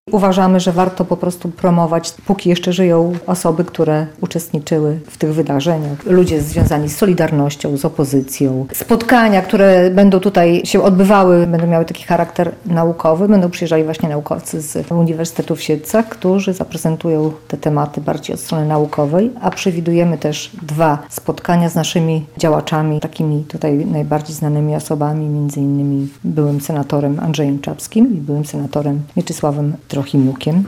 Uważamy, że warto po prostu promować, póki jeszcze żyją osoby, które uczestniczyły w tych wydarzeniach. Ludzie związani z Solidarnością, z opozycją. Spotkania, które będą tutaj się odbywały, będą miały taki charakter naukowy. Będą przyjeżdżali właśnie naukowcy z Uniwersytetu w Siedlcach, którzy zaprezentują te tematy bardziej od strony naukowej, a przewidujemy też 2 spotkania z naszymi działaczami, takimi tutaj najbardziej znanymi osobami, między innymi byłym senatorem Andrzejem Czapskim i byłym senatorem Mieczysławem Trochimiukiem.